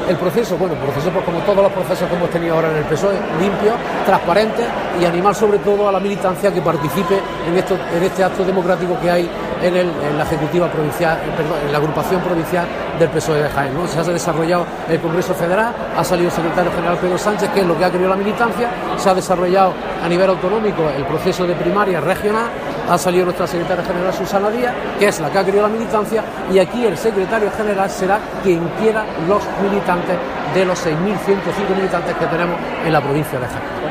El proceso, pues como todos los procesos que hemos tenido ahora en el PSOE, limpio, transparente y animar sobre todo a la militancia que participe en este acto democrático que hay en la ejecutiva provincial, en la agrupación provincial del PSOE de Jaén, ¿no? Se ha desarrollado el Congreso Federal, ha salido el secretario general Pedro Sánchez, que es lo que ha querido la militancia, se ha desarrollado a nivel autonómico el proceso de primaria regional, ha salido nuestra secretaria general Susana Díaz, que es la que ha querido la militancia, y aquí el secretario general será quien quiera los militantes de los 6.105 militantes que tenemos en la provincia de Jaén.